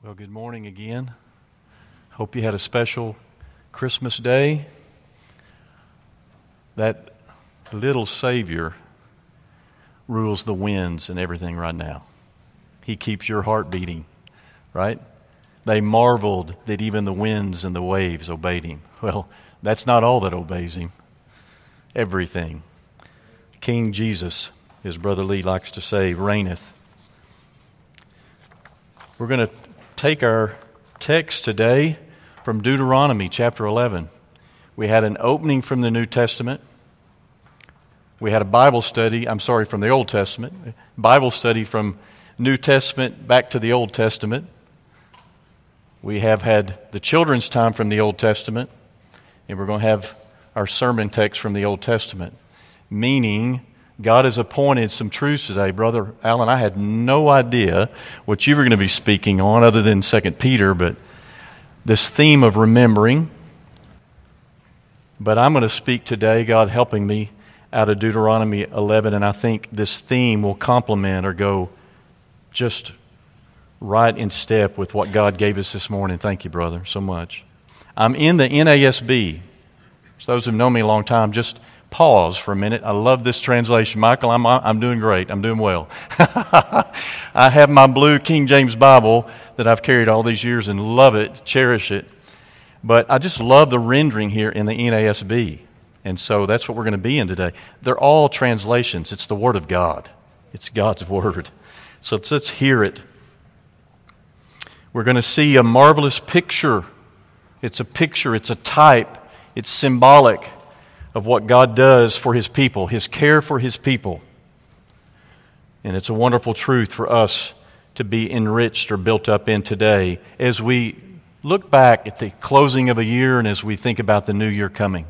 Well, good morning again. Hope you had a special Christmas day. That little Savior rules the winds and everything right now. He keeps your heart beating, right? They marveled that even the winds and the waves obeyed Him. Well, that's not all that obeys Him. Everything. King Jesus, as Brother Lee likes to say, reigneth. We're going to take our text today from Deuteronomy chapter 11. We had an opening from the New Testament. We had a Bible study, from the Old Testament. Bible study from New Testament back to the Old Testament. We have had the children's time from the Old Testament. And we're going to have our sermon text from the Old Testament. Meaning, God has appointed some truths today. Brother Alan, I had no idea what you were going to be speaking on other than 2 Peter, but this theme of remembering. But I'm going to speak today, God helping me, out of Deuteronomy 11, and I think this theme will complement or go just right in step with what God gave us this morning. Thank you, brother, so much. I'm in the NASB. So those who've known me a long time, just pause for a minute. I love this translation. Michael, I'm doing great. I'm doing well. I have my blue King James Bible that I've carried all these years and love it, cherish it. But I just love the rendering here in the NASB. And so that's what we're going to be in today. They're all translations. It's the Word of God. It's God's Word. So let's hear it. We're going to see a marvelous picture. It's a picture. It's a type. It's symbolic of what God does for His people, His care for His people. And it's a wonderful truth for us to be enriched or built up in today as we look back at the closing of a year and as we think about the new year coming.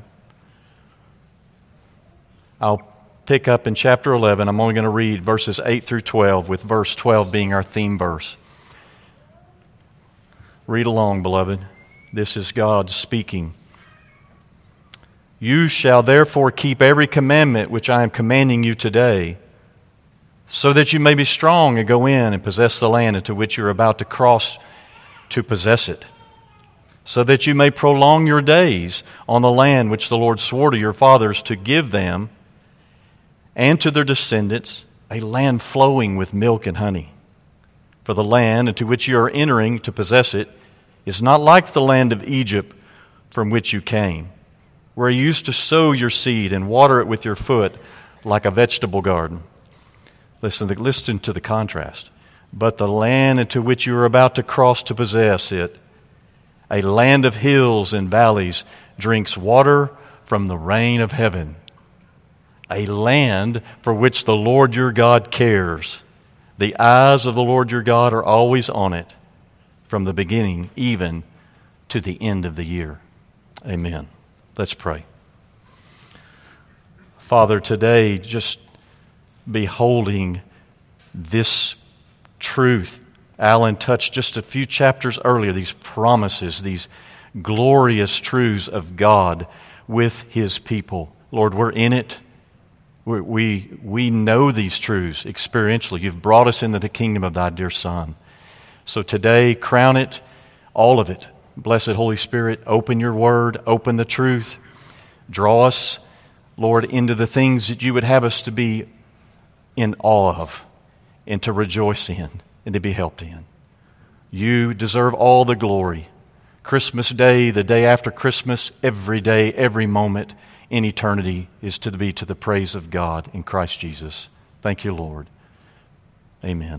I'll pick up in chapter 11. I'm only going to read verses 8 through 12, with verse 12 being our theme verse. Read along, beloved. This is God speaking. You shall therefore keep every commandment which I am commanding you today, so that you may be strong and go in and possess the land into which you are about to cross to possess it, so that you may prolong your days on the land which the Lord swore to your fathers to give them and to their descendants, a land flowing with milk and honey. For the land into which you are entering to possess it is not like the land of Egypt from which you came, where you used to sow your seed and water it with your foot like a vegetable garden. Listen to the contrast. But the land into which you are about to cross to possess it, a land of hills and valleys, drinks water from the rain of heaven. A land for which the Lord your God cares. The eyes of the Lord your God are always on it, from the beginning even to the end of the year. Amen. Let's pray. Father, today, just beholding this truth, Alan touched just a few chapters earlier, these promises, these glorious truths of God with His people. Lord, we're in it. We know these truths experientially. You've brought us into the kingdom of Thy dear Son. So today, crown it, all of it. Blessed Holy Spirit, open your word, open the truth. Draw us, Lord, into the things that you would have us to be in awe of and to rejoice in and to be helped in. You deserve all the glory. Christmas Day, the day after Christmas, every day, every moment in eternity is to be to the praise of God in Christ Jesus. Thank you, Lord. Amen.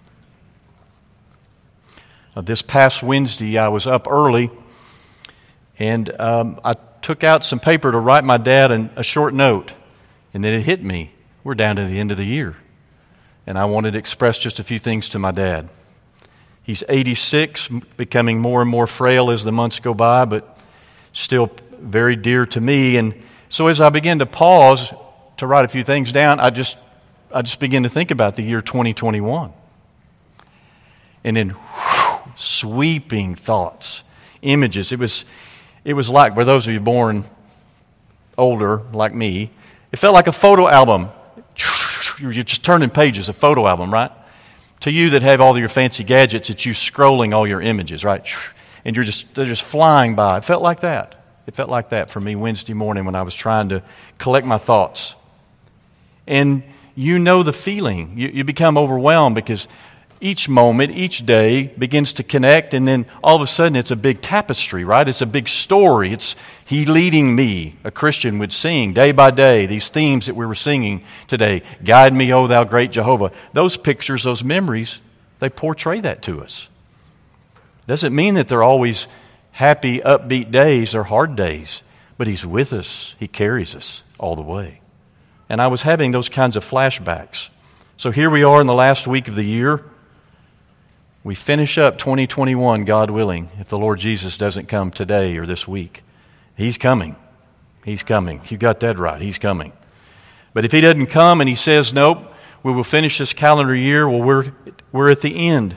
This past Wednesday, I was up early, and I took out some paper to write my dad a short note, and then it hit me. We're down to the end of the year, and I wanted to express just a few things to my dad. He's 86, becoming more and more frail as the months go by, but still very dear to me. And so as I began to pause to write a few things down, I just began to think about the year 2021. And then sweeping thoughts, images. It was like, for those of you born older like me, it felt like a photo album. You're just turning pages, a photo album, right? To you that have all your fancy gadgets, it's you scrolling all your images, right? And they're just flying by. It felt like that. It felt like that for me Wednesday morning when I was trying to collect my thoughts. And you know the feeling. You become overwhelmed because each moment, each day begins to connect, and then all of a sudden it's a big tapestry, right? It's a big story. It's He leading me, a Christian would sing day by day, these themes that we were singing today. Guide me, O thou great Jehovah. Those pictures, those memories, they portray that to us. Doesn't mean that they're always happy, upbeat days. They're hard days. But He's with us. He carries us all the way. And I was having those kinds of flashbacks. So here we are in the last week of the year. We finish up 2021, God willing, if the Lord Jesus doesn't come today or this week. He's coming. He's coming. You got that right. He's coming. But if He doesn't come and He says, nope, we will finish this calendar year, well, we're at the end.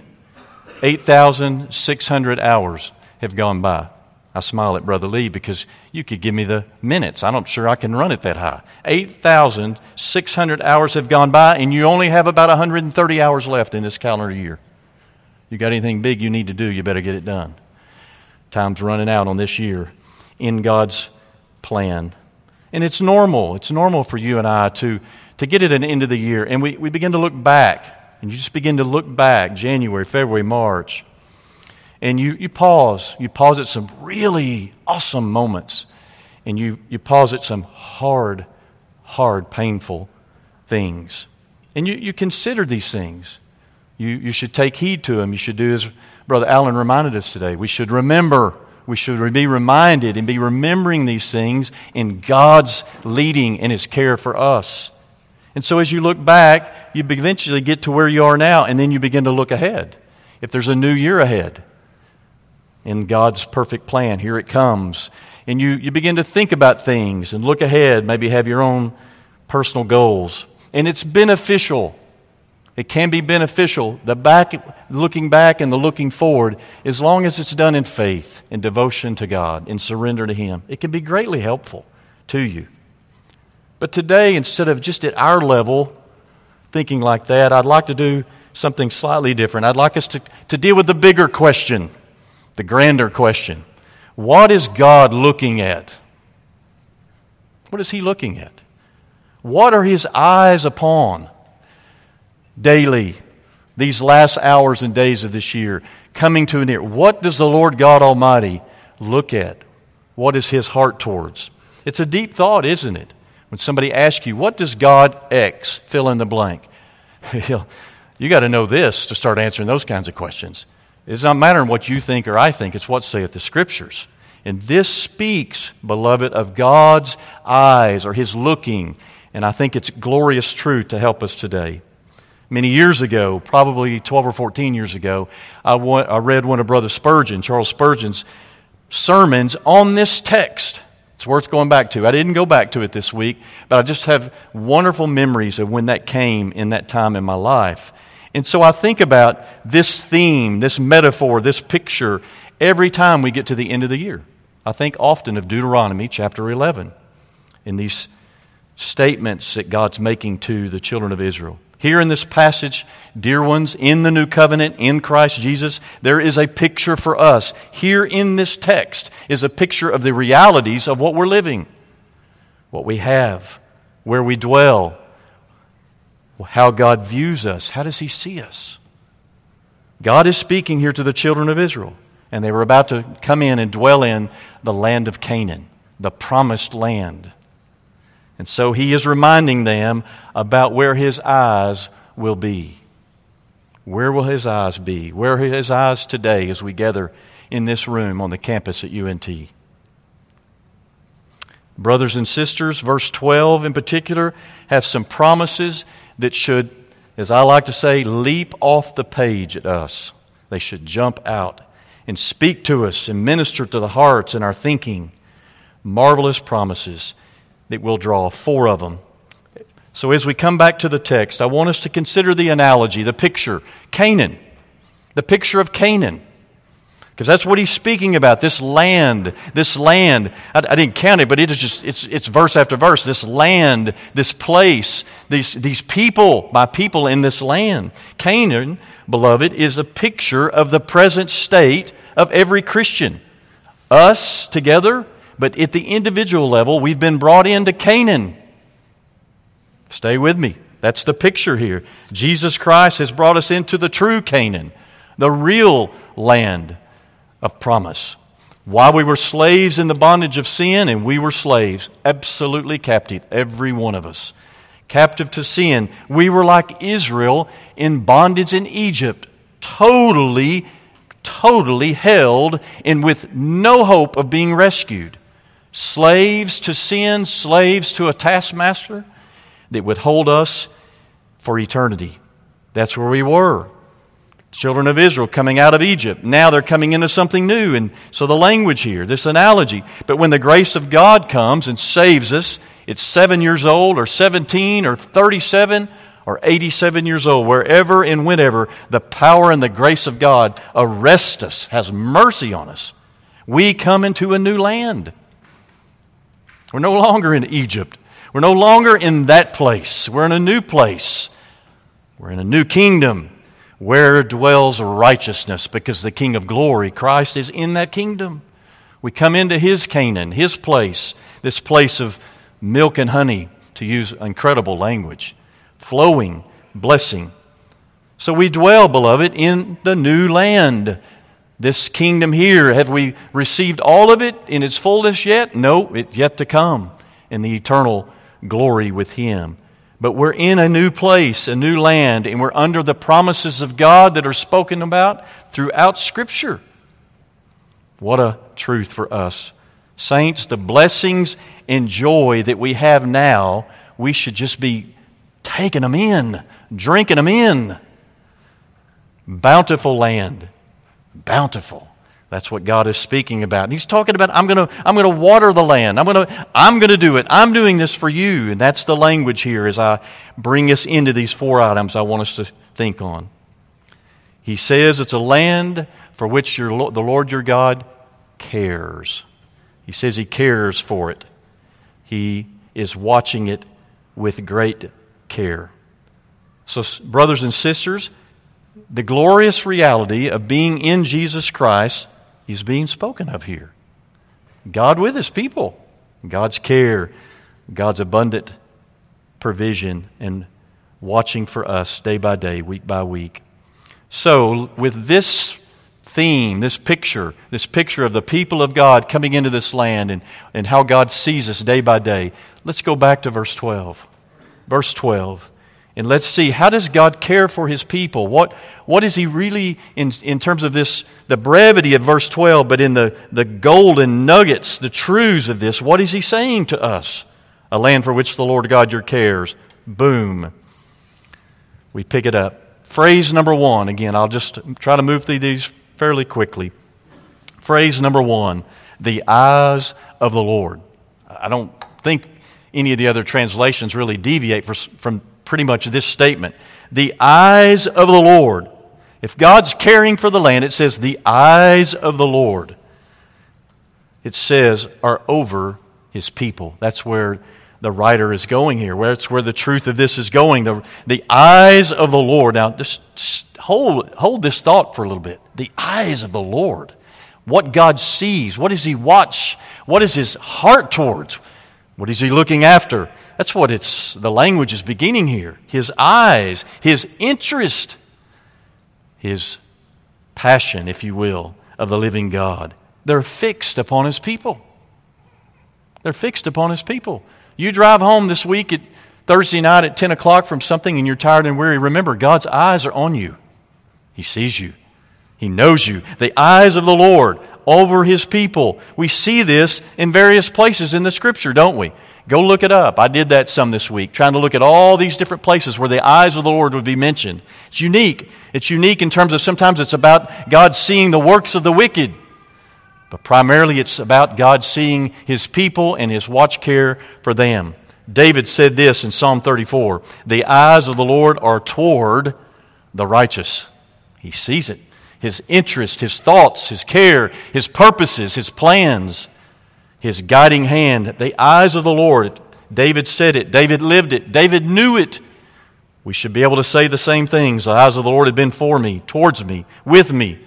8,600 hours have gone by. I smile at Brother Lee because you could give me the minutes. I'm not sure I can run it that high. 8,600 hours have gone by, and you only have about 130 hours left in this calendar year. You got anything big you need to do, you better get it done. Time's running out on this year in God's plan. And it's normal. It's normal for you and I to get at an end of the year, and we begin to look back. And you just begin to look back, January, February, March. And you pause. You pause at some really awesome moments. And you pause at some hard, painful things. And you consider these things. You should take heed to them. You should do as Brother Allen reminded us today. We should remember. We should be reminded and be remembering these things in God's leading and His care for us. And so as you look back, you eventually get to where you are now, and then you begin to look ahead. If there's a new year ahead, in God's perfect plan, here it comes. And you begin to think about things and look ahead, maybe have your own personal goals. And it's beneficial. It can be beneficial, looking back and the looking forward, as long as it's done in faith, in devotion to God, in surrender to Him. It can be greatly helpful to you. But today, instead of just at our level thinking like that, I'd like to do something slightly different. I'd like us to deal with the bigger question, the grander question. What is God looking at? What is He looking at? What are His eyes upon daily, these last hours and days of this year, coming to an end? What does the Lord God Almighty look at? What is His heart towards? It's a deep thought, isn't it? When somebody asks you, what does God X fill in the blank? You got to know this to start answering those kinds of questions. It's not mattering what you think or I think. It's what saith the Scriptures. And this speaks, beloved, of God's eyes or His looking. And I think it's glorious truth to help us today. Many years ago, probably 12 or 14 years ago, I read one of Brother Spurgeon, Charles Spurgeon's sermons on this text. It's worth going back to. I didn't go back to it this week, but I just have wonderful memories of when that came in that time in my life. And so I think about this theme, this metaphor, this picture, every time we get to the end of the year. I think often of Deuteronomy chapter 11 in these statements that God's making to the children of Israel. Here in this passage, dear ones, in the new covenant, in Christ Jesus, there is a picture for us. Here in this text is a picture of the realities of what we're living, what we have, where we dwell, how God views us. How does He see us? God is speaking here to the children of Israel, and they were about to come in and dwell in the land of Canaan, the promised land. And so He is reminding them about where His eyes will be. Where will His eyes be? Where are His eyes today as we gather in this room on the campus at UNT? Brothers and sisters, verse 12 in particular, have some promises that should, as I like to say, leap off the page at us. They should jump out and speak to us and minister to the hearts and our thinking. Marvelous promises that we'll draw, 4 of them. So as we come back to the text, I want us to consider the analogy, the picture. Canaan, the picture of Canaan. Because that's what he's speaking about, this land. I didn't count it, but it is just, it's verse after verse. This land, this place, these people, my people in this land. Canaan, beloved, is a picture of the present state of every Christian. Us together, but at the individual level, we've been brought into Canaan. Stay with me. That's the picture here. Jesus Christ has brought us into the true Canaan, the real land of promise. While we were slaves in the bondage of sin, and we were slaves, absolutely captive, every one of us, captive to sin, we were like Israel in bondage in Egypt, totally held and with no hope of being rescued. Slaves to sin, slaves to a taskmaster that would hold us for eternity. That's where we were. Children of Israel coming out of Egypt. Now they're coming into something new. And so the language here, this analogy. But when the grace of God comes and saves us, it's 7 years old or 17 or 37 or 87 years old, wherever and whenever the power and the grace of God arrests us, has mercy on us, we come into a new land. We're no longer in Egypt. We're no longer in that place. We're in a new place. We're in a new kingdom where dwells righteousness, because the King of glory, Christ, is in that kingdom. We come into His Canaan, His place, this place of milk and honey, to use incredible language, flowing blessing. So we dwell, beloved, in the new land. This kingdom here, have we received all of it in its fullness yet? No, it's yet to come in the eternal glory with Him. But we're in a new place, a new land, and we're under the promises of God that are spoken about throughout Scripture. What a truth for us. Saints, the blessings and joy that we have now, we should just be taking them in, drinking them in. Bountiful land. Bountiful. That's what God is speaking about. And He's talking about, I'm going to water the land. I'm going to do it. I'm doing this for you. And that's the language here as I bring us into these 4 items I want us to think on. He says it's a land for which the Lord your God cares. He says He cares for it. He is watching it with great care. So, brothers and sisters, the glorious reality of being in Jesus Christ is being spoken of here. God with His people, God's care, God's abundant provision, and watching for us day by day, week by week. So, with this theme, this picture of the people of God coming into this land and how God sees us day by day, let's go back to verse 12. Verse 12. And let's see, how does God care for His people? What is He really, in terms of this, the brevity of verse 12, but in the golden nuggets, the truths of this, what is He saying to us? A land for which the Lord God your cares. Boom. We pick it up. Phrase number 1, again, I'll just try to move through these fairly quickly. Phrase number 1, the eyes of the Lord. I don't think any of the other translations really deviate from pretty much this statement. The eyes of the Lord. If God's caring for the land, it says the eyes of the Lord. It says are over His people. That's where the writer is going here. That's where the truth of this is going. The eyes of the Lord. Now, just hold this thought for a little bit. The eyes of the Lord. What God sees. What does He watch? What is His heart towards? What is He looking after? That's what the language is beginning here. His eyes, His interest, His passion, if you will, of the living God. They're fixed upon His people. They're fixed upon His people. You drive home this week at Thursday night at 10 o'clock from something and you're tired and weary. Remember, God's eyes are on you. He sees you. He knows you. The eyes of the Lord over His people. We see this in various places in the Scripture, don't we? Go look it up. I did that some this week, trying to look at all these different places where the eyes of the Lord would be mentioned. It's unique. It's unique in terms of sometimes it's about God seeing the works of the wicked. But primarily it's about God seeing His people and His watch care for them. David said this in Psalm 34, the eyes of the Lord are toward the righteous. He sees it. His interest, His thoughts, His care, His purposes, His plans, His guiding hand. The eyes of the Lord. David said it. David lived it. David knew it. We should be able to say the same things. The eyes of the Lord have been for me, towards me, with me,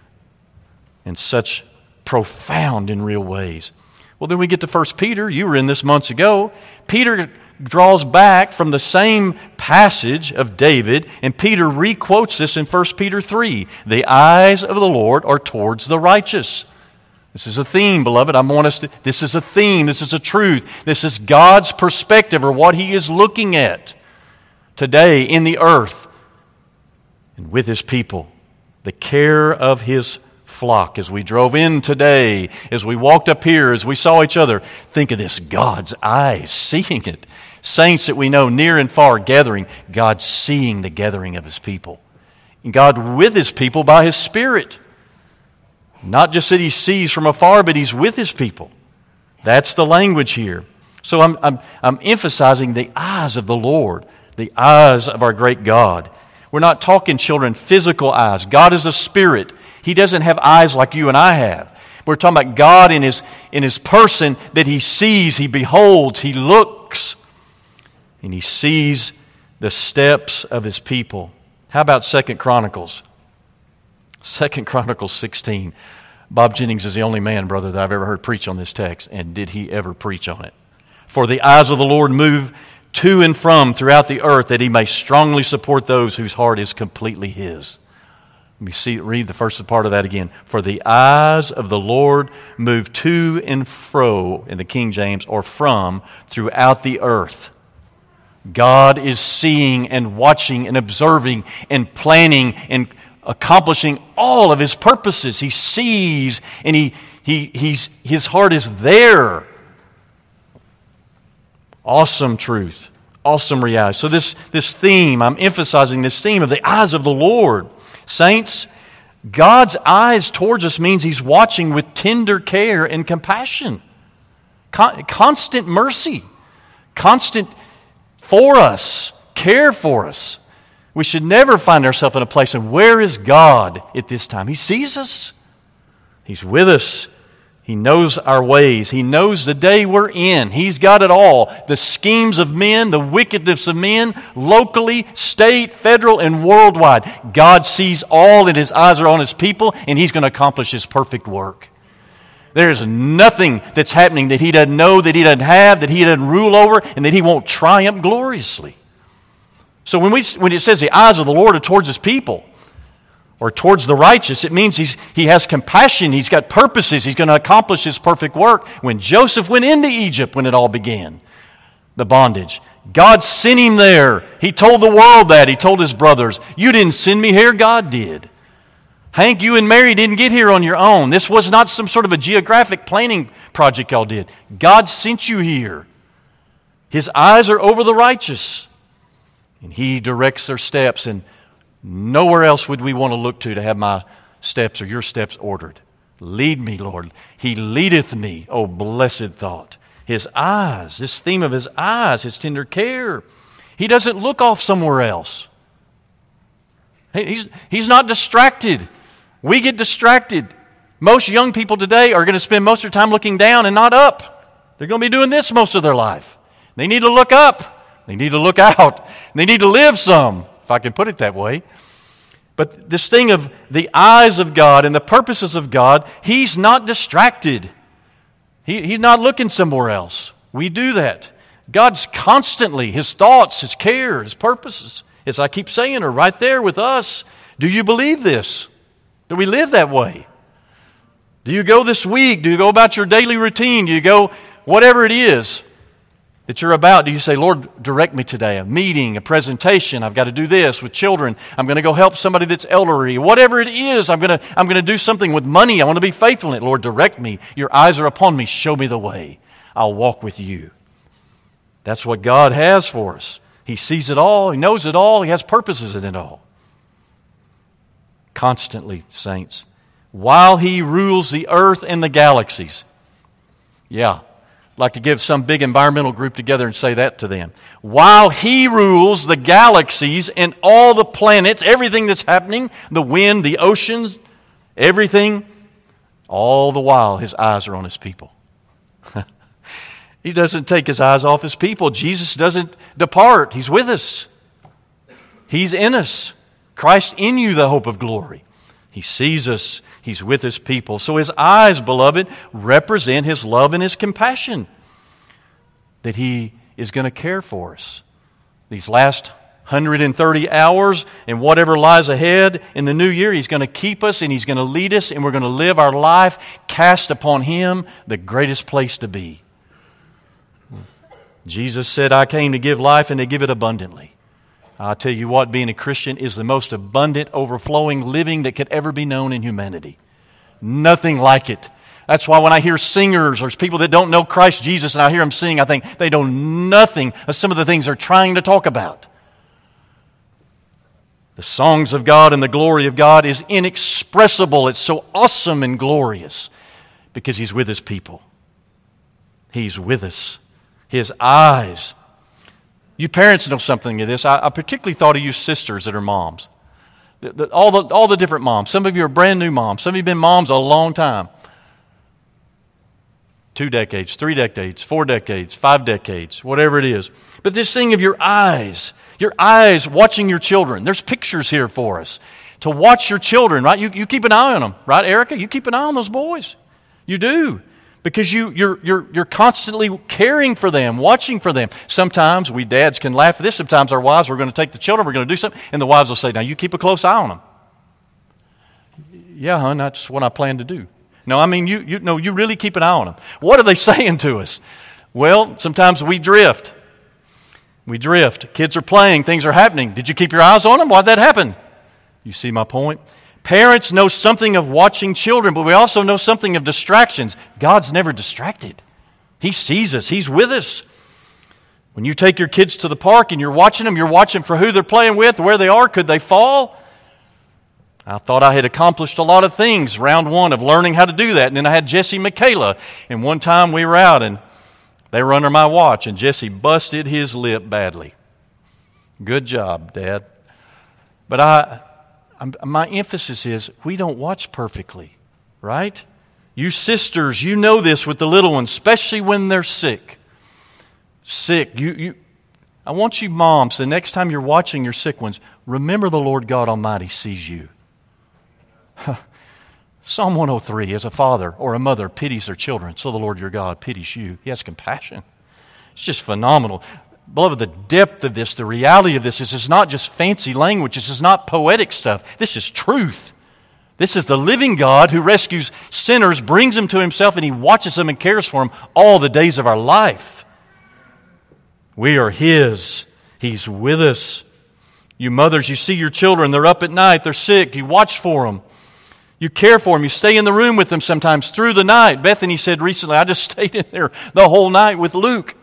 in such profound and real ways. Well, then we get to 1 Peter. You were in this months ago. Peter draws back from the same passage of David, and Peter re-quotes this in 1 Peter 3. The eyes of the Lord are towards the righteous. This is a theme, beloved. This is a theme. This is a truth. This is God's perspective, or what He is looking at today in the earth and with His people. The care of His flock. As we drove in today, as we walked up here, as we saw each other, think of this, God's eyes seeing it. Saints that we know near and far gathering, God seeing the gathering of His people. And God with His people by His Spirit. Not just that He sees from afar, but He's with His people. That's the language here. So I'm emphasizing the eyes of the Lord, the eyes of our great God. We're not talking, children, physical eyes. God is a spirit. He doesn't have eyes like you and I have. We're talking about God in His person, that He sees, He beholds, He looks, and He sees the steps of His people. How about 2 Chronicles? 2 Chronicles 16. Bob Jennings is the only man, brother, that I've ever heard preach on this text, and did he ever preach on it? For the eyes of the Lord move to and from throughout the earth, that He may strongly support those whose heart is completely His. Let me read the first part of that again. For the eyes of the Lord move to and fro, in the King James, or from, throughout the earth. God is seeing and watching and observing and planning and accomplishing all of His purposes. He sees, and His heart is there. Awesome truth. Awesome reality. So this theme, I'm emphasizing this theme of the eyes of the Lord. Saints, God's eyes towards us means He's watching with tender care and compassion. Constant mercy. Constant for us. Care for us. We should never find ourselves in a place of, where is God at this time? He sees us. He's with us. He knows our ways. He knows the day we're in. He's got it all. The schemes of men, the wickedness of men, locally, state, federal, and worldwide. God sees all, and His eyes are on His people, and He's going to accomplish His perfect work. There's nothing that's happening that He doesn't know, that He doesn't have, that He doesn't rule over, and that He won't triumph gloriously. So when it says the eyes of the Lord are towards His people, or towards the righteous, it means He has compassion, He's got purposes, He's going to accomplish His perfect work. When Joseph went into Egypt, when it all began, the bondage, God sent him there. He told the world that. He told his brothers, you didn't send me here, God did. Hank, you and Mary didn't get here on your own. This was not some sort of a geographic planning project y'all did. God sent you here. His eyes are over the righteous, and He directs their steps, and nowhere else would we want to look to have my steps or your steps ordered. Lead me, Lord. He leadeth me. Oh, blessed thought. His eyes, this theme of His eyes, His tender care. He doesn't look off somewhere else. He's not distracted. We get distracted. Most young people today are going to spend most of their time looking down and not up. They're going to be doing this most of their life. They need to look up. They need to look out. They need to live some, if I can put it that way. But this thing of the eyes of God and the purposes of God, He's not distracted. He's not looking somewhere else. We do that. God's constantly, His thoughts, His care, His purposes, as I keep saying, are right there with us. Do you believe this? Do we live that way? Do you go this week? Do you go about your daily routine? Do you go whatever it is that you're about? Do you say, Lord, direct me today? A meeting, a presentation, I've got to do this with children. I'm going to go help somebody that's elderly. Whatever it is, I'm going to do something with money. I want to be faithful in it. Lord, direct me. Your eyes are upon me. Show me the way. I'll walk with you. That's what God has for us. He sees it all. He knows it all. He has purposes in it all. Constantly, saints. While He rules the earth and the galaxies. Yeah. I'd like to give some big environmental group together and say that to them. While He rules the galaxies and all the planets, everything that's happening, the wind, the oceans, Everything, all the while, his eyes are on his people. He doesn't take his eyes off his people. Jesus doesn't depart. He's with us. He's in us. Christ in you, the hope of glory. He sees us. He's with his people. So his eyes, beloved, represent his love and his compassion, that he is going to care for us. These last 130 hours and whatever lies ahead in the new year, he's going to keep us and he's going to lead us, and we're going to live our life cast upon him, the greatest place to be. Jesus said, I came to give life and to give it abundantly. I'll tell you what, being a Christian is the most abundant, overflowing living that could ever be known in humanity. Nothing like it. That's why when I hear singers or people that don't know Christ Jesus and I hear them sing, I think they know nothing of some of the things they're trying to talk about. The songs of God and the glory of God is inexpressible. It's so awesome and glorious because He's with His people. He's with us. His eyes. You parents know something of this. I particularly thought of you sisters that are moms. All the different moms. Some of you are brand new moms. Some of you have been moms a long time. 2 decades, 3 decades, 4 decades, 5 decades, whatever it is. But this thing of your eyes watching your children. There's pictures here for us. To watch your children, right? You keep an eye on them, right, Erica? You keep an eye on those boys. You do. Because you're constantly caring for them, watching for them. Sometimes we dads can laugh at this. Sometimes our wives, we're going to take the children, we're going to do something, and the wives will say, now you keep a close eye on them. Yeah, hon, that's what I plan to do. No, I mean, you really keep an eye on them. What are they saying to us? Well, sometimes we drift. We drift. Kids are playing. Things are happening. Did you keep your eyes on them? Why'd that happen? You see my point? Parents know something of watching children, but we also know something of distractions. God's never distracted. He sees us. He's with us. When you take your kids to the park and you're watching for who they're playing with, where they are, could they fall? I thought I had accomplished a lot of things, round one of learning how to do that. And then I had Jesse and Michaela. And one time we were out and they were under my watch and Jesse busted his lip badly. Good job, Dad. But my emphasis is we don't watch perfectly, right? You sisters, you know this with the little ones, especially when they're sick. Sick. I want you moms, the next time you're watching your sick ones, remember the Lord God Almighty sees you. Psalm 103, as a father or a mother pities their children, so the Lord your God pities you. He has compassion. It's just phenomenal. Beloved, the depth of this, the reality of this is not just fancy language. This is not poetic stuff. This is truth. This is the living God who rescues sinners, brings them to Himself, and He watches them and cares for them all the days of our life. We are His. He's with us. You mothers, you see your children. They're up at night. They're sick. You watch for them. You care for them. You stay in the room with them sometimes through the night. Bethany said recently, I just stayed in there the whole night with Luke.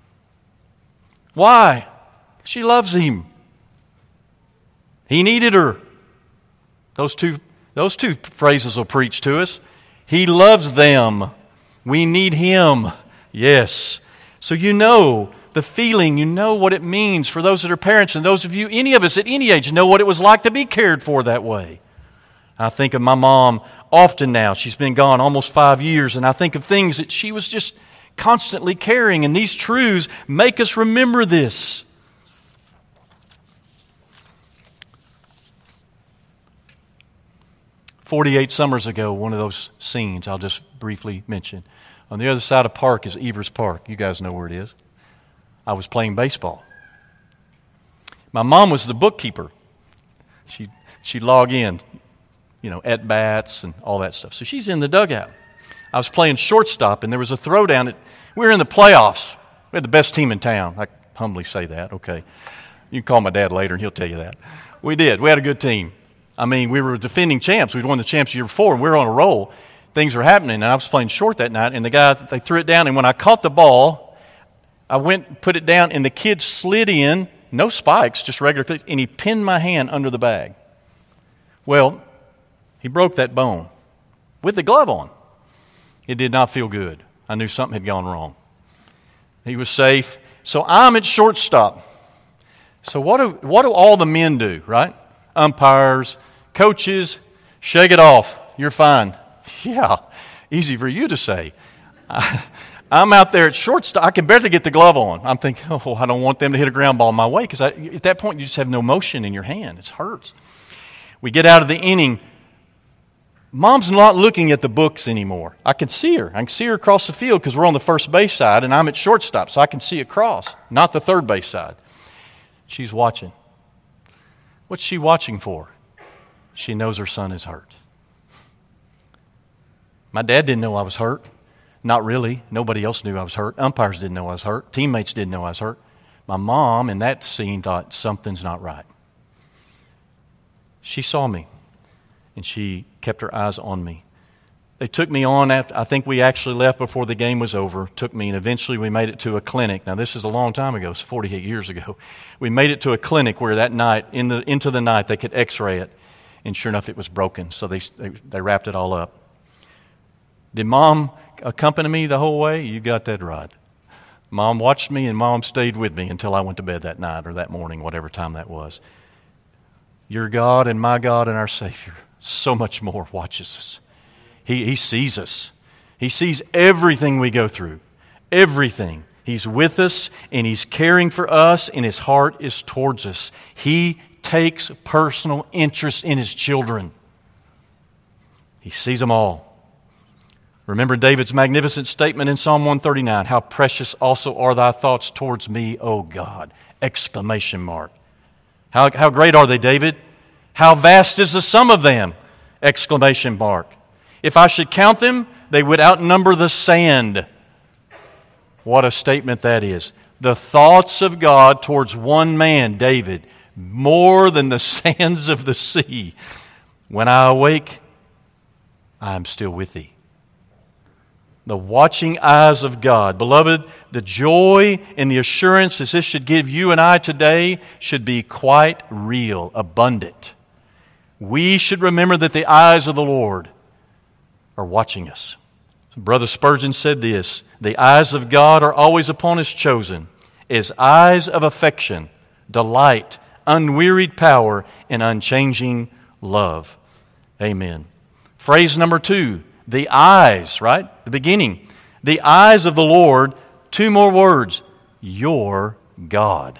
Why? She loves him. He needed her. Those two phrases will preach to us. He loves them. We need him. Yes. So you know the feeling, you know what it means for those that are parents, and those of you, any of us at any age, know what it was like to be cared for that way. I think of my mom often now. She's been gone almost 5 years, and I think of things that she was just constantly caring, and these truths make us remember this. "48 summers ago, one of those scenes I'll just briefly mention. On the other side of Park is Evers Park. You guys know where it is. I was playing baseball. My mom was the bookkeeper. She'd log in, at bats and all that stuff. So she's in the dugout. I was playing shortstop, and there was a throwdown. We were in the playoffs. We had the best team in town. I humbly say that. Okay. You can call my dad later, and he'll tell you that. We did. We had a good team. I mean, we were defending champs. We'd won the champs the year before, and we were on a roll. Things were happening, and I was playing short that night, and they threw it down, and when I caught the ball, I went and put it down, and the kid slid in, no spikes, just regular cleats, and he pinned my hand under the bag. Well, he broke that bone with the glove on. It did not feel good. I knew something had gone wrong. He was safe. So I'm at shortstop. So what do all the men do, right? Umpires, coaches, shake it off. You're fine. Yeah, easy for you to say. I'm out there at shortstop. I can barely get the glove on. I'm thinking, oh, I don't want them to hit a ground ball my way, because at that point you just have no motion in your hand. It hurts. We get out of the inning. Mom's not looking at the books anymore. I can see her. I can see her across the field because we're on the first base side and I'm at shortstop, so I can see across, not the third base side. She's watching. What's she watching for? She knows her son is hurt. My dad didn't know I was hurt. Not really. Nobody else knew I was hurt. Umpires didn't know I was hurt. Teammates didn't know I was hurt. My mom in that scene thought something's not right. She saw me, and she kept her eyes on me. They took me on after, I think we actually left before the game was over, took me, and eventually we made it to a clinic. Now, this is a long time ago. It's 48 years ago. We made it to a clinic where that night, into the night, they could x-ray it, and sure enough, it was broken, so they wrapped it all up. Did Mom accompany me the whole way? You got that right. Mom watched me, and Mom stayed with me until I went to bed that night or that morning, whatever time that was. Your God and my God and our Savior, so much more, watches us. He sees us. He sees everything we go through. Everything. He's with us, and He's caring for us, and His heart is towards us. He takes personal interest in His children. He sees them all. Remember David's magnificent statement in Psalm 139, how precious also are thy thoughts towards me, O God! Exclamation mark. How great are they, David? How vast is the sum of them! Exclamation mark. If I should count them, they would outnumber the sand. What a statement that is. The thoughts of God towards one man, David, more than the sands of the sea. When I awake, I am still with thee. The watching eyes of God. Beloved, the joy and the assurance that this should give you and I today should be quite real, abundant. We should remember that the eyes of the Lord are watching us. Brother Spurgeon said this, the eyes of God are always upon His chosen, as eyes of affection, delight, unwearied power, and unchanging love. Amen. Phrase number 2, the eyes, right? The beginning. The eyes of the Lord, 2 more words, your God.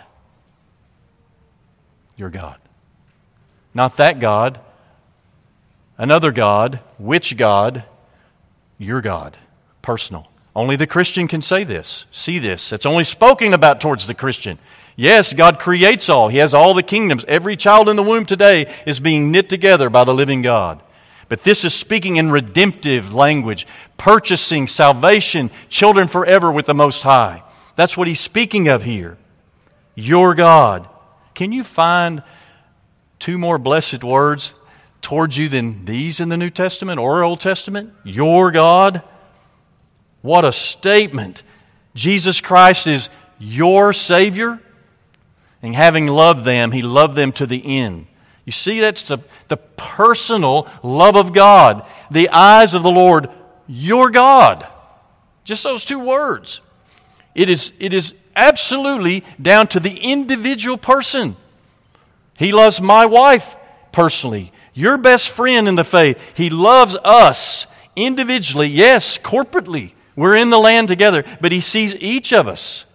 Your God. Not that God, another God, which God? Your God, personal. Only the Christian can say this, see this. It's only spoken about towards the Christian. Yes, God creates all. He has all the kingdoms. Every child in the womb today is being knit together by the living God. But this is speaking in redemptive language, purchasing salvation, children forever with the Most High. That's what He's speaking of here. Your God. Can you find 2 more blessed words towards you than these in the New Testament or Old Testament? Your God. What a statement. Jesus Christ is your Savior. And having loved them, He loved them to the end. You see, that's the personal love of God. The eyes of the Lord, your God. Just those 2 words. It is absolutely down to the individual person. He loves my wife personally. Your best friend in the faith. He loves us individually, yes, corporately. We're in the land together, but He sees each of us.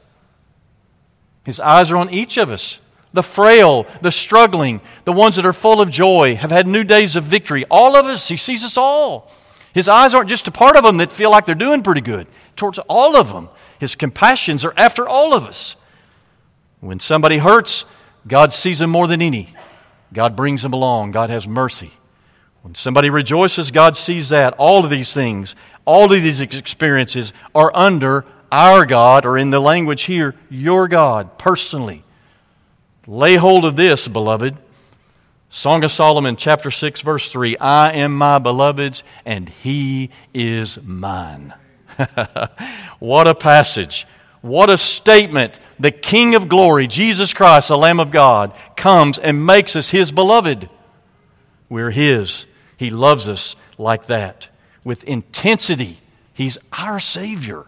His eyes are on each of us. The frail, the struggling, the ones that are full of joy, have had new days of victory. All of us, He sees us all. His eyes aren't just a part of them that feel like they're doing pretty good. Towards all of them. His compassions are after all of us. When somebody hurts, God sees them more than any. God brings them along. God has mercy. When somebody rejoices, God sees that. All of these things, all of these experiences are under our God, or in the language here, your God, personally. Lay hold of this, beloved. Song of Solomon, chapter 6, verse 3. I am my beloved's, and He is mine. What a passage. What a statement. The King of glory, Jesus Christ, the Lamb of God, comes and makes us His beloved. We're His. He loves us like that. With intensity. He's our Savior.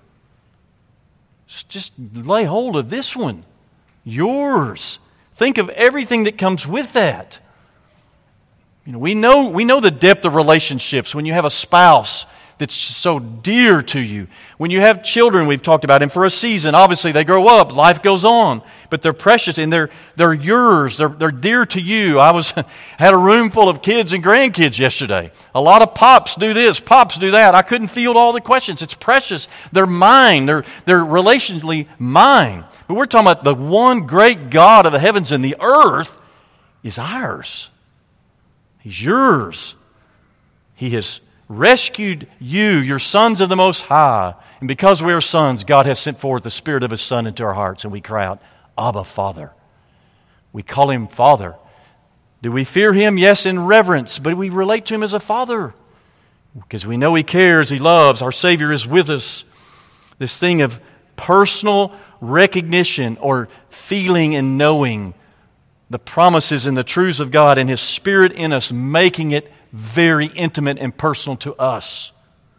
Just lay hold of this one. Yours. Think of everything that comes with that. We know the depth of relationships when you have a spouse that's so dear to you. When you have children, we've talked about, and for a season, obviously they grow up, life goes on, but they're precious and they're yours, they're dear to you. Had a room full of kids and grandkids yesterday. A lot of pops do this, pops do that. I couldn't field all the questions. It's precious. They're mine. They're relationally mine. But we're talking about the one great God of the heavens and the earth is ours. He's yours. He has rescued you, your sons of the Most High. And because we are sons, God has sent forth the Spirit of His Son into our hearts, and we cry out, Abba, Father. We call Him Father. Do we fear Him? Yes, in reverence, but we relate to Him as a Father because we know He cares, He loves, our Savior is with us. This thing of personal recognition or feeling and knowing the promises and the truths of God and His Spirit in us, making it very intimate and personal to us.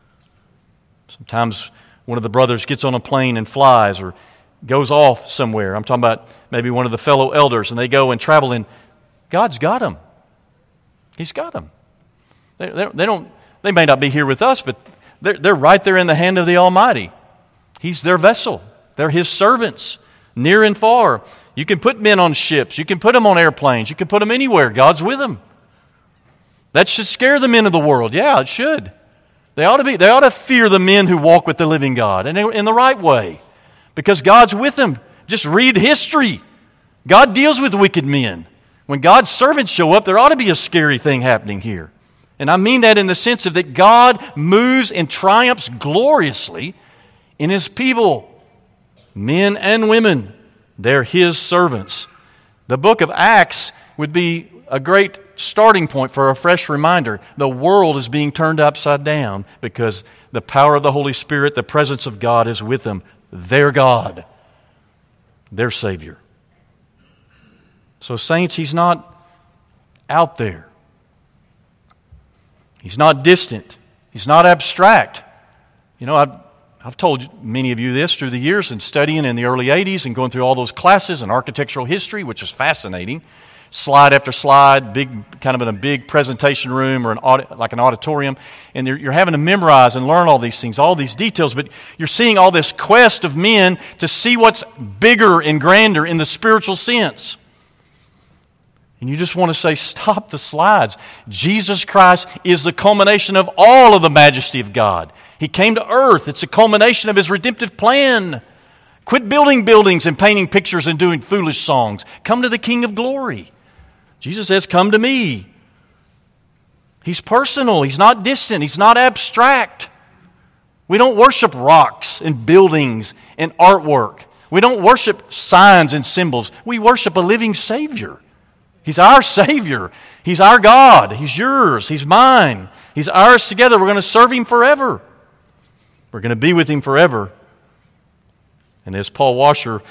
Sometimes one of the brothers gets on a plane and flies or goes off somewhere. I'm talking about maybe one of the fellow elders, and they go and travel, and God's got them. He's got them. They may not be here with us, but they're right there in the hand of the Almighty. He's their vessel. They're His servants, near and far. You can put men on ships. You can put them on airplanes. You can put them anywhere. God's with them. That should scare the men of the world. Yeah, it should. They ought to fear the men who walk with the living God and in the right way, because God's with them. Just read history. God deals with wicked men. When God's servants show up, there ought to be a scary thing happening here. And I mean that in the sense of that God moves and triumphs gloriously in His people, men and women. They're His servants. The book of Acts would be a great starting point for a fresh reminder. The world is being turned upside down because the power of the Holy Spirit, the presence of God is with them. Their God, their Savior. So saints, He's not out there. He's not distant. He's not abstract. I've told many of you this through the years and studying in the early 80s and going through all those classes in architectural history, which is fascinating. Slide after slide, kind of in a big presentation room or like an auditorium, and you're having to memorize and learn all these things, all these details, but you're seeing all this quest of men to see what's bigger and grander in the spiritual sense. And you just want to say, stop the slides. Jesus Christ is the culmination of all of the majesty of God. He came to earth. It's a culmination of His redemptive plan. Quit building buildings and painting pictures and doing foolish songs. Come to the King of Glory. Jesus says, come to me. He's personal. He's not distant. He's not abstract. We don't worship rocks and buildings and artwork. We don't worship signs and symbols. We worship a living Savior. He's our Savior. He's our God. He's yours. He's mine. He's ours together. We're going to serve Him forever. We're going to be with Him forever. And as Paul Washer,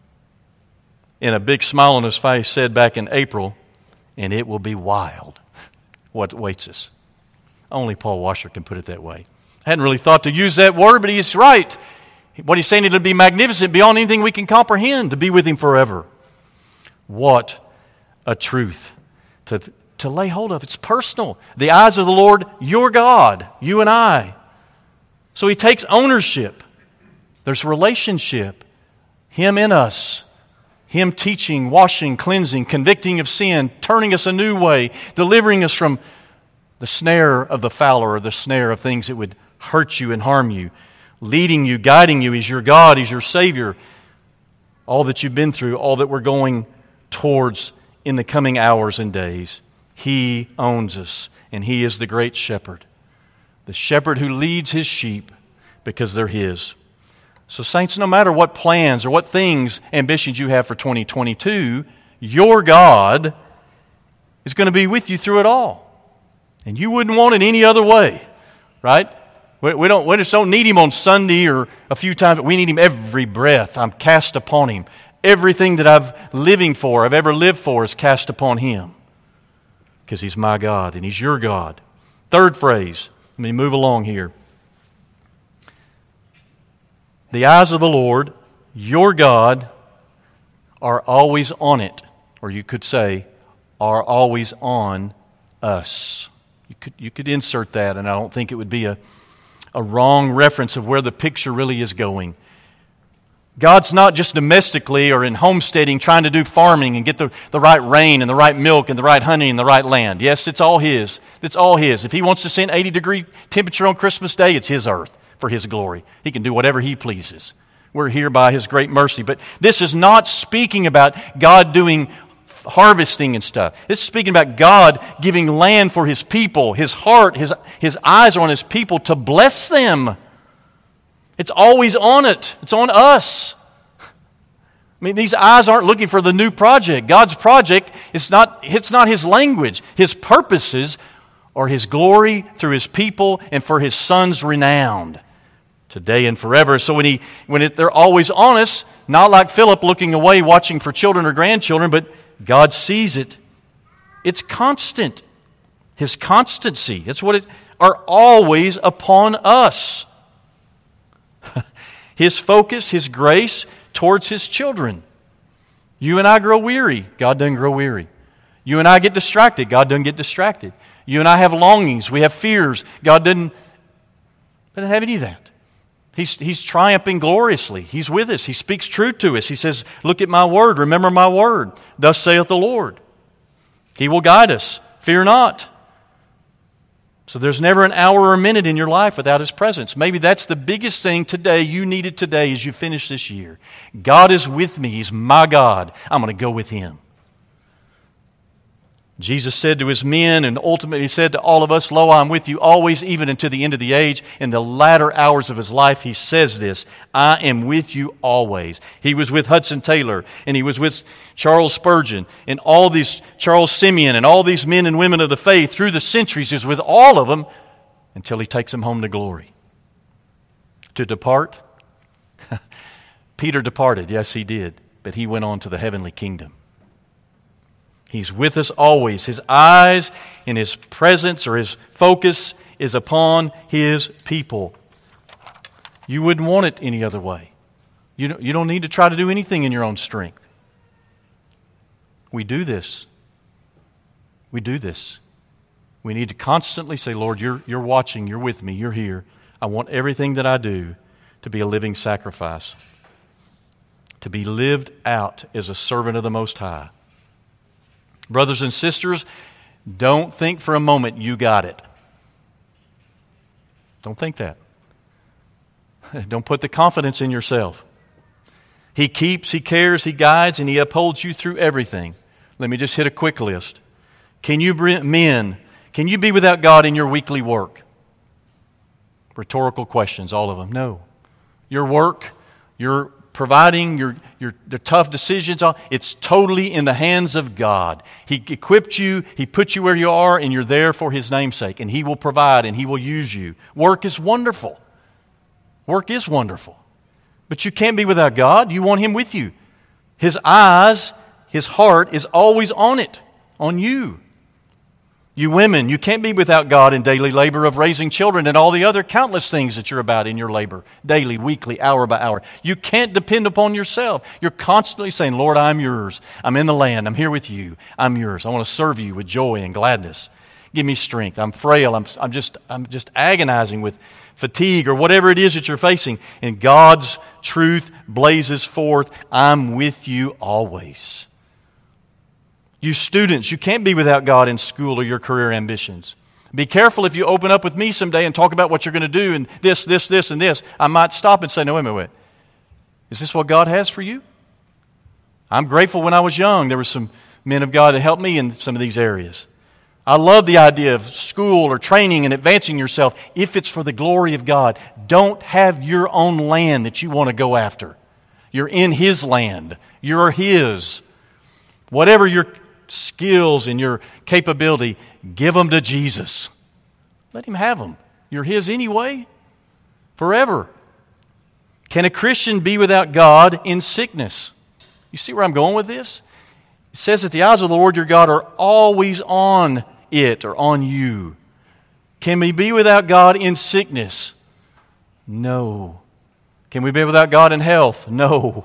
in a big smile on his face, said back in April, and it will be wild what awaits us. Only Paul Washer can put it that way. I hadn't really thought to use that word, but he's right. What he's saying, it'll be magnificent beyond anything we can comprehend to be with Him forever. What a truth to lay hold of. It's personal. The eyes of the Lord, your God, you and I. So He takes ownership. There's relationship. Him in us. Him teaching, washing, cleansing, convicting of sin, turning us a new way, delivering us from the snare of the fowler or the snare of things that would hurt you and harm you, leading you, guiding you. He's your God. He's your Savior. All that you've been through, all that we're going towards in the coming hours and days. He owns us, and He is the great shepherd. The shepherd who leads His sheep because they're His. So saints, no matter what plans or what things, ambitions you have for 2022, your God is going to be with you through it all. And you wouldn't want it any other way, right? We just don't need Him on Sunday or a few times. We need Him every breath. I'm cast upon Him. Everything that I've ever lived for is cast upon Him. Because He's my God and He's your God. Third phrase. Let me move along here. The eyes of the Lord, your God, are always on it. Or you could say, are always on us. You could insert that, and I don't think it would be a wrong reference of where the picture really is going. God's not just domestically or in homesteading trying to do farming and get the right rain and the right milk and the right honey and the right land. Yes, it's all His. It's all His. If He wants to send 80-degree temperature on Christmas Day, it's His earth for His glory. He can do whatever He pleases. We're here by His great mercy. But this is not speaking about God doing harvesting and stuff. This is speaking about God giving land for His people. His heart, His eyes are on His people to bless them. It's always on it. It's on us. I mean, these eyes aren't looking for the new project. God's project it's not His language. His purposes are His glory through His people and for His Son's renown today and forever. So they're always on us, not like Philip looking away, watching for children or grandchildren, but God sees it. It's constant. His constancy. That's what it are always upon us. His focus, His grace towards His children. You and I grow weary. God doesn't grow weary. You and I get distracted. God doesn't get distracted. You and I have longings. We have fears. God doesn't have any of that. He's triumphing gloriously. He's with us. He speaks truth to us. He says, look at my word. Remember my word. Thus saith the Lord. He will guide us. Fear not. So there's never an hour or a minute in your life without His presence. Maybe that's the biggest thing today you needed today as you finish this year. God is with me. He's my God. I'm going to go with Him. Jesus said to His men and ultimately said to all of us, lo, I'm with you always, even unto the end of the age. In the latter hours of His life, He says this, I am with you always. He was with Hudson Taylor, and He was with Charles Spurgeon, and all these, Charles Simeon, and all these men and women of the faith through the centuries. He was with all of them until He takes them home to glory. To depart? Peter departed, yes, he did, but he went on to the heavenly kingdom. He's with us always. His eyes and His presence or His focus is upon His people. You wouldn't want it any other way. You don't need to try to do anything in your own strength. We do this. We do this. We need to constantly say, Lord, you're watching, you're with me, you're here. I want everything that I do to be a living sacrifice, to be lived out as a servant of the Most High. Brothers and sisters, don't think for a moment you got it. Don't think that. Don't put the confidence in yourself. He keeps, He cares, He guides, and He upholds you through everything. Let me just hit a quick list. Can you be without God in your weekly work? Rhetorical questions, all of them. No. Your work, your providing, the tough decisions, it's totally in the hands of God. He equipped you, He put you where you are, and you're there for His namesake, and He will provide, and He will use you. Work is wonderful. Work is wonderful. But you can't be without God. You want Him with you. His eyes, His heart is always on it, on you. You women, you can't be without God in daily labor of raising children and all the other countless things that you're about in your labor, daily, weekly, hour by hour. You can't depend upon yourself. You're constantly saying, Lord, I'm yours. I'm in the land. I'm here with you. I'm yours. I want to serve you with joy and gladness. Give me strength. I'm frail. I'm just agonizing with fatigue or whatever it is that you're facing. And God's truth blazes forth. I'm with you always. You students, you can't be without God in school or your career ambitions. Be careful if you open up with me someday and talk about what you're going to do and this, and this. I might stop and say, no, wait. Is this what God has for you? I'm grateful when I was young. There were some men of God that helped me in some of these areas. I love the idea of school or training and advancing yourself if it's for the glory of God. Don't have your own land that you want to go after. You're in His land. You're His. Whatever your skills and your capability, give them to Jesus. Let Him have them. You're His anyway, forever. Can a Christian be without God in sickness? You see where I'm going with this? It says that the eyes of the Lord your God are always on it or on you. Can we be without God in sickness? No. Can we be without God in health? No.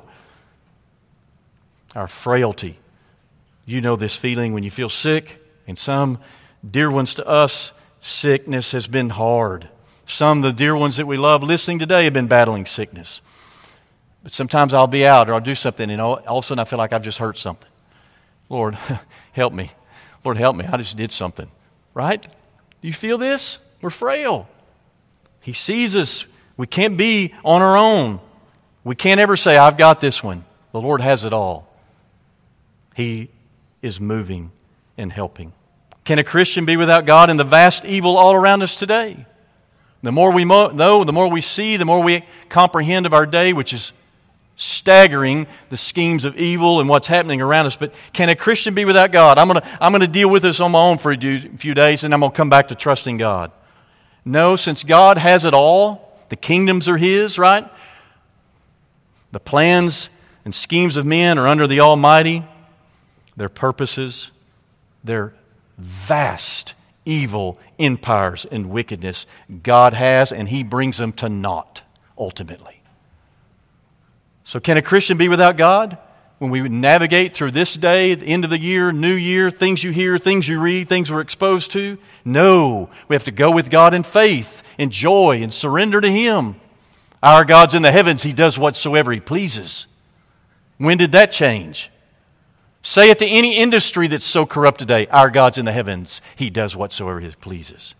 Our frailty. You know this feeling when you feel sick, and some Dear ones to us, sickness has been hard. Some of the dear ones that we love listening today have been battling sickness. But sometimes I'll be out or I'll do something and all of a sudden I feel like I've just hurt something. Lord, help me. Lord, help me. I just did something. Right? Do you feel this? We're frail. He sees us. We can't be on our own. We can't ever say, I've got this one. The Lord has it all. He is moving and helping. Can a Christian be without God in the vast evil all around us today? The more we know, the more we see, the more we comprehend of our day, which is staggering, the schemes of evil and what's happening around us. But can a Christian be without God? I'm going to deal with this on my own for a few days, and I'm going to come back to trusting God. No, since God has it all, the kingdoms are His, right? The plans and schemes of men are under the Almighty. Their purposes, their vast evil empires and wickedness God has, and He brings them to naught, ultimately. So can a Christian be without God? When we navigate through this day, the end of the year, new year, things you hear, things you read, things we're exposed to? No. We have to go with God in faith, in joy, and surrender to Him. Our God's in the heavens. He does whatsoever He pleases. When did that change? Say it to any industry that's so corrupt today. Our God's in the heavens. He does whatsoever He pleases.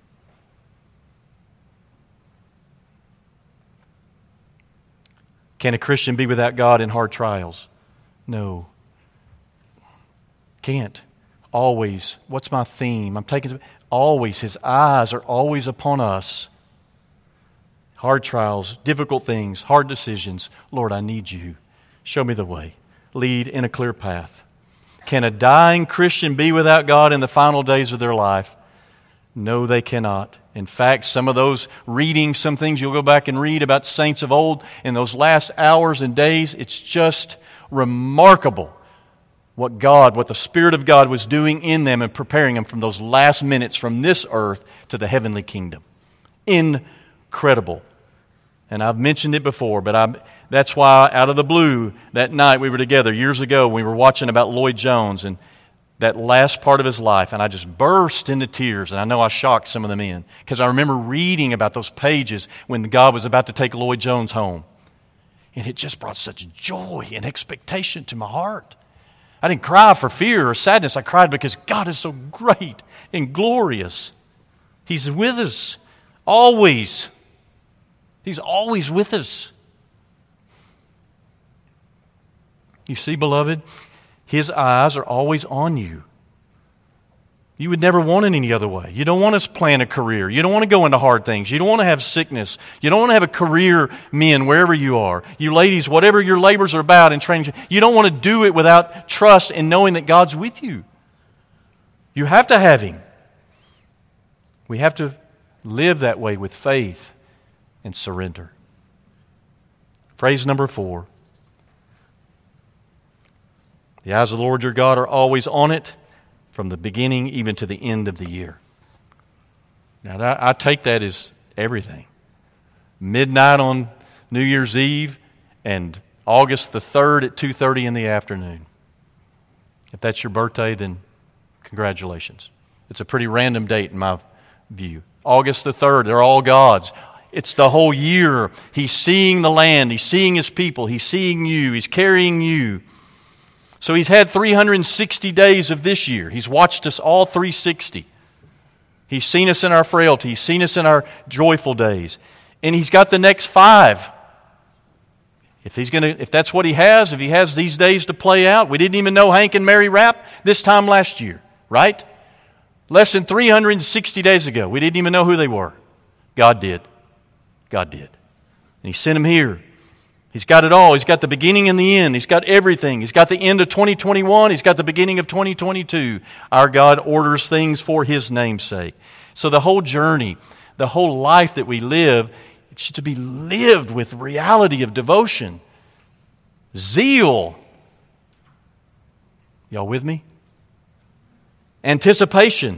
Can a Christian be without God in hard trials? No. Can't. Always. What's my theme? Always. His eyes are always upon us. Hard trials, difficult things, hard decisions. Lord, I need You. Show me the way. Lead in a clear path. Can a dying Christian be without God in the final days of their life? No, they cannot. In fact, some of those reading, some things you'll go back and read about saints of old in those last hours and days, it's just remarkable what the Spirit of God was doing in them and preparing them from those last minutes from this earth to the heavenly kingdom. Incredible. And I've mentioned it before, but that's why out of the blue, that night we were together years ago, we were watching about Lloyd Jones and that last part of his life, and I just burst into tears, and I know I shocked some of the men, because I remember reading about those pages when God was about to take Lloyd Jones home. And it just brought such joy and expectation to my heart. I didn't cry for fear or sadness. I cried because God is so great and glorious. He's with us always. He's always with us. You see, beloved, His eyes are always on you. You would never want it any other way. You don't want to plan a career. You don't want to go into hard things. You don't want to have sickness. You don't want to have a career, men, wherever you are. You ladies, whatever your labors are about and training, you don't want to do it without trust and knowing that God's with you. You have to have Him. We have to live that way with faith and surrender. Phrase number 4. The eyes of the Lord your God are always on it, from the beginning even to the end of the year. Now, I take that as everything. Midnight on New Year's Eve and August the 3rd at 2:30 in the afternoon. If that's your birthday, then congratulations. It's a pretty random date in my view. August the 3rd, they're all God's. It's the whole year. He's seeing the land. He's seeing His people. He's seeing you. He's carrying you. So He's had 360 days of this year. He's watched us all 360. He's seen us in our frailty. He's seen us in our joyful days. And He's got the next 5. If that's what He has, if He has these days to play out, we didn't even know Hank and Mary Rapp this time last year, right? Less than 360 days ago. We didn't even know who they were. God did. God did. And He sent them here. He's got it all. He's got the beginning and the end. He's got everything. He's got the end of 2021. He's got the beginning of 2022. Our God orders things for His name's sake. So the whole journey, the whole life that we live, it's to be lived with reality of devotion, zeal. Y'all with me? Anticipation,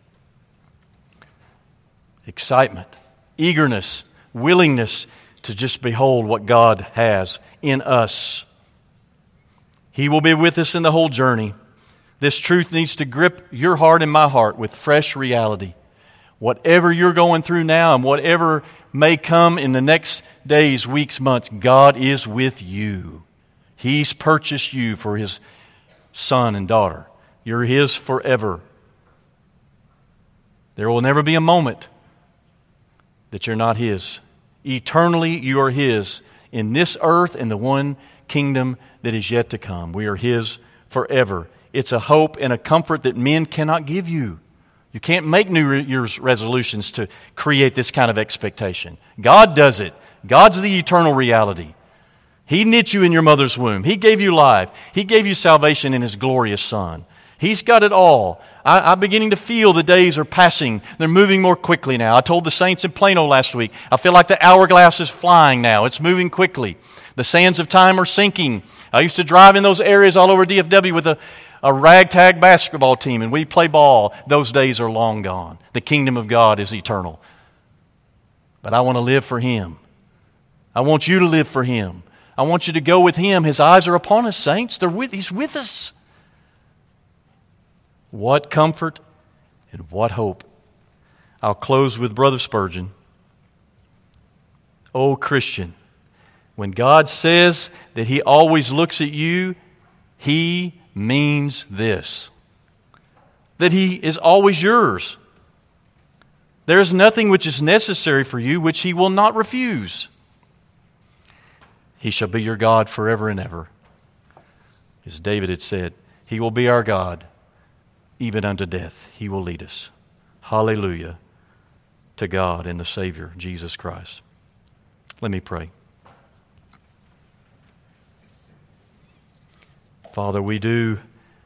excitement, eagerness, willingness to just behold what God has in us. He will be with us in the whole journey. This truth needs to grip your heart and my heart with fresh reality. Whatever you're going through now and whatever may come in the next days, weeks, months, God is with you. He's purchased you for His son and daughter. You're His forever. There will never be a moment that you're not His. Eternally, you are His in this earth and the one kingdom that is yet to come. We are His forever. It's a hope and a comfort that men cannot give you. You can't make New Year's resolutions to create this kind of expectation. God does it. God's the eternal reality. He knit you in your mother's womb. He gave you life. He gave you salvation in His glorious Son. He's got it all. I'm beginning to feel the days are passing. They're moving more quickly now. I told the saints in Plano last week, I feel like the hourglass is flying now. It's moving quickly. The sands of time are sinking. I used to drive in those areas all over DFW with a ragtag basketball team, and we'd play ball. Those days are long gone. The kingdom of God is eternal. But I want to live for Him. I want you to live for Him. I want you to go with Him. His eyes are upon us, saints. He's with us. What comfort and what hope. I'll close with Brother Spurgeon. Oh, Christian, when God says that He always looks at you, He means this: that He is always yours. There is nothing which is necessary for you which He will not refuse. He shall be your God forever and ever. As David had said, He will be our God, even unto death. He will lead us. Hallelujah to God and the Savior, Jesus Christ. Let me pray. Father, we do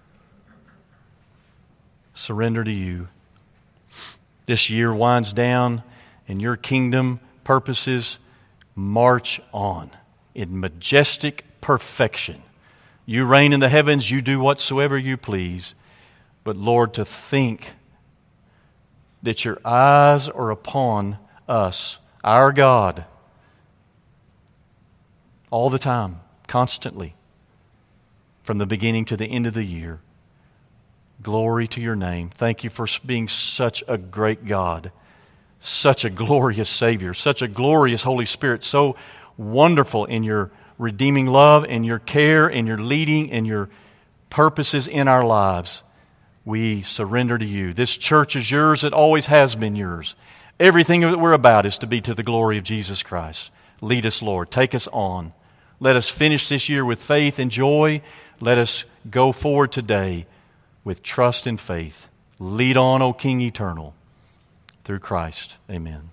surrender to You. This year winds down, and Your kingdom purposes march on in majestic perfection. You reign in the heavens. You do whatsoever You please. But Lord, to think that Your eyes are upon us, our God, all the time, constantly, from the beginning to the end of the year. Glory to Your name. Thank You for being such a great God, such a glorious Savior, such a glorious Holy Spirit, so wonderful in Your redeeming love and Your care and Your leading and Your purposes in our lives. We surrender to You. This church is Yours. It always has been Yours. Everything that we're about is to be to the glory of Jesus Christ. Lead us, Lord. Take us on. Let us finish this year with faith and joy. Let us go forward today with trust and faith. Lead on, O King Eternal, through Christ. Amen.